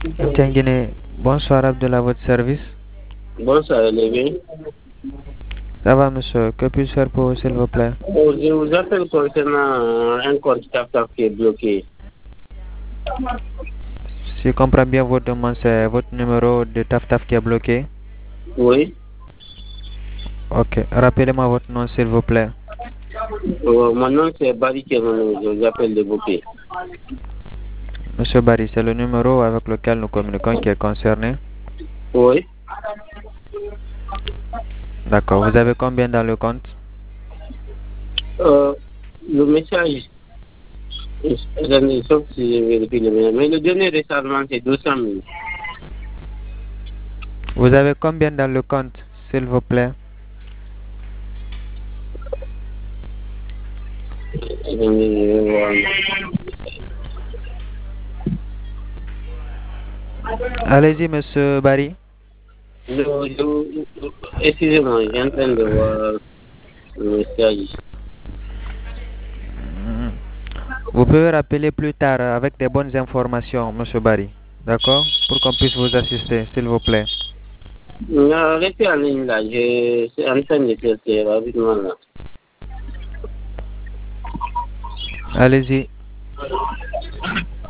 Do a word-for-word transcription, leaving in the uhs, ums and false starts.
Tianguiné, bonsoir Abdullah, à votre service. Bonsoir, Lévi. Ça va, monsieur? Que puis-je faire pour vous, s'il vous plaît? Oh, je vous appelle concernant euh, un compte TapTap qui est bloqué. Si je comprends bien votre demande, c'est votre numéro de TAF-TAF qui est bloqué. Oui. Ok, rappelez-moi votre nom, s'il vous plaît. Oh, mon nom, c'est Barry Kemono. Je vous appelle de Bouquet. Monsieur Barry, c'est le numéro avec lequel nous communiquons qui est concerné. Oui. D'accord, vous avez combien dans le compte? Euh, le message, j'en ai sauf si je vérifie le message. Mais le dernier réchargement, c'est deux cent mille. Vous avez combien dans le compte, s'il vous plaît? Attendez, je vais Allez-y, monsieur Barry. voir. Je- je- Excusez-moi, je suis en train de voir le message. Mhm. Vous pouvez rappeler plus tard avec des bonnes informations, monsieur Barry. D'accord? Pour qu'on puisse vous assister, s'il vous plaît. Non, restez en ligne là. Je suis en train de chercher rapidement là. Allez-y.